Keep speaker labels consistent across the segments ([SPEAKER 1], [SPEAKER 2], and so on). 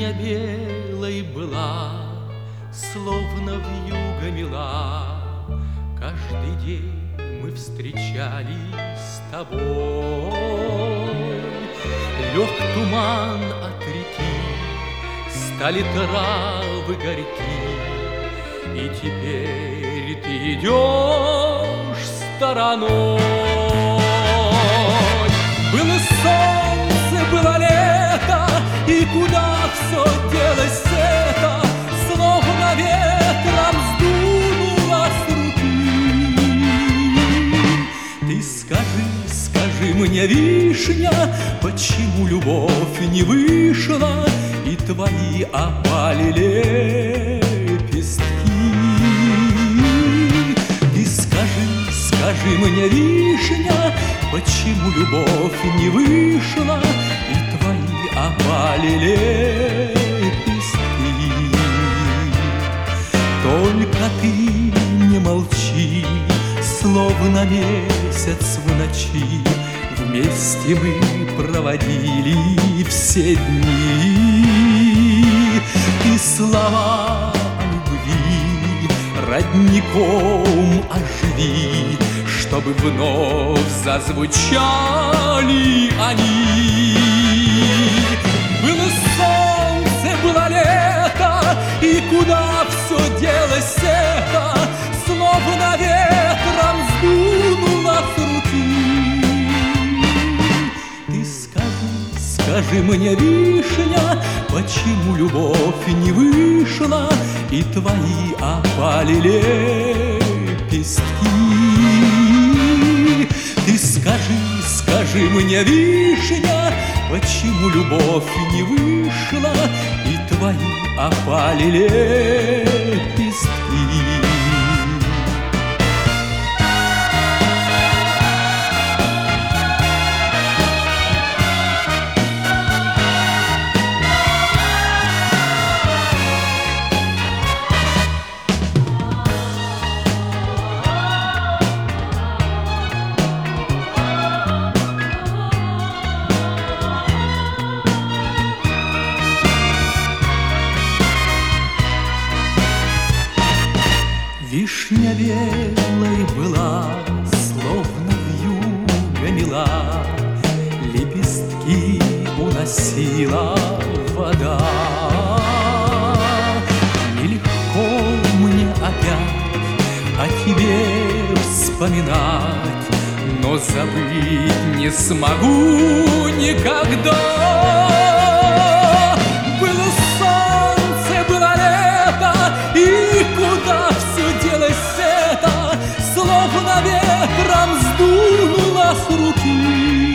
[SPEAKER 1] Вишня белой была, словно вьюга мила. Каждый день мы встречались с тобой. Лег туман от реки, стали травы горьки, и теперь ты идешь стороной. Было солнце, было лето, и куда все делось это, словно ветром сдуло с руки. Ты скажи мне, вишня, почему любовь не вышла, и твои опали лепестки? Ты скажи мне, вишня, почему любовь не вышла, и твои опали лепестки? Только ты не молчи, словно месяц в ночи. Вместе мы проводили все дни, и слова о любви родником оживи, чтобы вновь зазвучали они. Было солнце, было лето, и куда все делось это, словно ветром сдунуло с руки. Ты скажи мне, вишня, почему любовь не вышла, и твои опали лепестки? Ты скажи мне, вишня, почему любовь не вышла, и твои опали лепестки? Вишня белой была, словно вьюга мила, лепестки уносила вода. Нелегко мне опять о тебе вспоминать, но забыть не смогу никогда. Было солнце, было лето, и куда все делось это, словно ветром сдунуло с руки.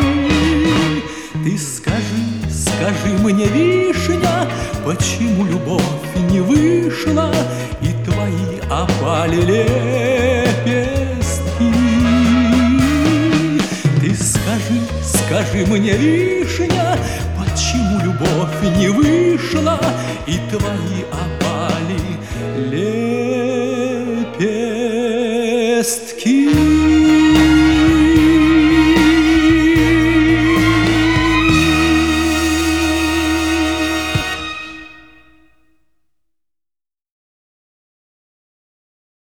[SPEAKER 1] Ты скажи мне, вишня, почему любовь не вышла, и твои опали лепестки? Ты скажи мне, вишня, почему любовь не вышла, и твои опали лепестки?